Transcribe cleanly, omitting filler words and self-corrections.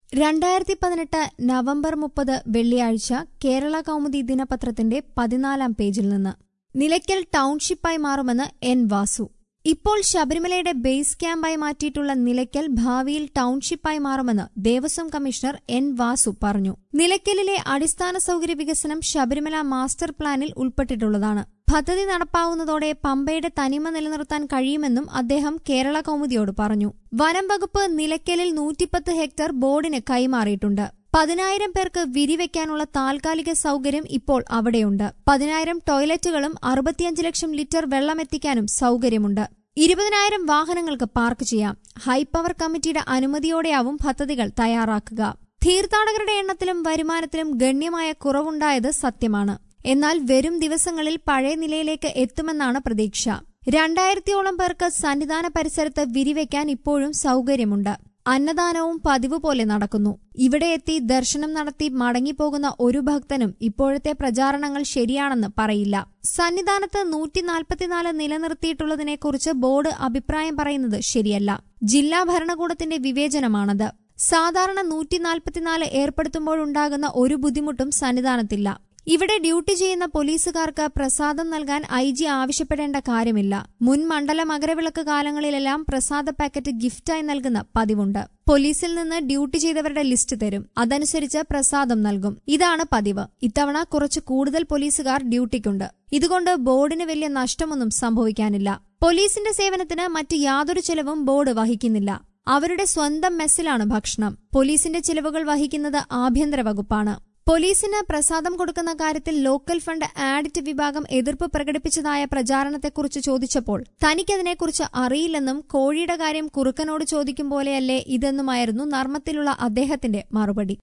2018 November 30 വെള്ളിയാഴ്ച കേരള കൗമുദി ദിനപത്രത്തിന്റെ 14-ാം പേജിൽ നിന്ന് നിലയ്ക്കൽ ടൌൺഷിപ്പായി മാറുമെന്ന് എൻ വാസു. ഇപ്പോൾ ശബരിമലയുടെ ബേസ് ക്യാമ്പായി മാറ്റിയിട്ടുള്ള നിലയ്ക്കൽ ഭാവിയിൽ ടൌൺഷിപ്പായി മാറുമെന്ന് ദേവസ്വം കമ്മീഷണർ എൻ വാസു പറഞ്ഞു. നിലയ്ക്കലിലെ അടിസ്ഥാന സൌകര്യ വികസനം ശബരിമല മാസ്റ്റർ പ്ലാനിൽ ഉൾപ്പെട്ടിട്ടുള്ളതാണ്. പദ്ധതി നടപ്പാവുന്നതോടെ പമ്പയുടെ തനിമ നിലനിർത്താൻ കഴിയുമെന്നും അദ്ദേഹം കേരള കൗമുദിയോട് പറഞ്ഞു. വനം വകുപ്പ് നിലയ്ക്കലിൽ 110 ഹെക്ടർ ബോർഡിന് കൈമാറിയിട്ടുണ്ട്. 10,000 പേർക്ക് വിരിവെക്കാനുള്ള താൽക്കാലിക സൌകര്യം ഇപ്പോൾ അവിടെയുണ്ട്. 10,000 ടോയ്ലറ്റുകളും 65 ലക്ഷം ലിറ്റർ വെള്ളമെത്തിക്കാനും സൌകര്യമുണ്ട്. 20,000 വാഹനങ്ങൾക്ക് പാർക്ക് ചെയ്യാം. ഹൈപവർ കമ്മിറ്റിയുടെ അനുമതിയോടെയാവും പദ്ധതികൾ തയ്യാറാക്കുക. തീർത്ഥാടകരുടെ എണ്ണത്തിലും വരുമാനത്തിലും ഗണ്യമായ കുറവുണ്ടായത് സത്യമാണ്. എന്നാൽ വരും ദിവസങ്ങളിൽ പഴയ നിലയിലേക്ക് എത്തുമെന്നാണ് പ്രതീക്ഷ. 2,000-ഓളം പേർക്ക് സന്നിധാന പരിസരത്ത് വിരിവെക്കാൻ ഇപ്പോഴും സൌകര്യമുണ്ട്. അന്നദാനവും പതിവ് പോലെ നടക്കുന്നു. ഇവിടെ എത്തി ദർശനം നടത്തി മടങ്ങിപ്പോകുന്ന ഒരു ഭക്തനും ഇപ്പോഴത്തെ പ്രചാരണങ്ങൾ ശരിയാണെന്ന് പറയില്ല. സന്നിധാനത്ത് 144 നിലനിർത്തിയിട്ടുള്ളതിനെക്കുറിച്ച് ബോർഡ് അഭിപ്രായം പറയുന്നത് ശരിയല്ല. ജില്ലാ ഭരണകൂടത്തിന്റെ വിവേചനമാണത്. സാധാരണ 144 ഏർപ്പെടുത്തുമ്പോഴുണ്ടാകുന്ന ഒരു ബുദ്ധിമുട്ടും സന്നിധാനത്തില്ല. ഇവിടെ ഡ്യൂട്ടി ചെയ്യുന്ന പോലീസുകാർക്ക് പ്രസാദം നൽകാൻ IG ആവശ്യപ്പെടേണ്ട കാര്യമില്ല. മുൻ മണ്ഡല മകരവിളക്ക് കാലങ്ങളിലെല്ലാം പ്രസാദ പാക്കറ്റ് ഗിഫ്റ്റായി നൽകുന്ന പതിവുണ്ട്. പോലീസിൽ നിന്ന് ഡ്യൂട്ടി ചെയ്തവരുടെ ലിസ്റ്റ് തരും. അതനുസരിച്ച് പ്രസാദം നൽകും. ഇതാണ് പതിവ്. ഇത്തവണ കുറച്ച് കൂടുതൽ പോലീസുകാർ ഡ്യൂട്ടിക്കുണ്ട്. ഇതുകൊണ്ട് ബോർഡിന് വലിയ നഷ്ടമൊന്നും സംഭവിക്കാനില്ല. പോലീസിന്റെ സേവനത്തിന് മറ്റ് യാതൊരു ചെലവും ബോർഡ് വഹിക്കുന്നില്ല. അവരുടെ സ്വന്തം മെസ്സിലാണ് ഭക്ഷണം. പോലീസിന്റെ ചിലവുകൾ വഹിക്കുന്നത് ആഭ്യന്തര വകുപ്പാണ്. പോലീസിന് പ്രസാദം കൊടുക്കുന്ന കാര്യത്തിൽ ലോക്കൽ ഫണ്ട് ആഡിറ്റ് വിഭാഗം എതിർപ്പ് പ്രകടിപ്പിച്ചതായ പ്രചാരണത്തെക്കുറിച്ച് ചോദിച്ചപ്പോൾ തനിക്കതിനെക്കുറിച്ച് അറിയില്ലെന്നും കോഴിയുടെ കാര്യം കുറുക്കനോട് ചോദിക്കും പോലെയല്ലേ ഇതെന്നുമായിരുന്നു നർമ്മത്തിലുള്ള അദ്ദേഹത്തിന്റെ മറുപടി.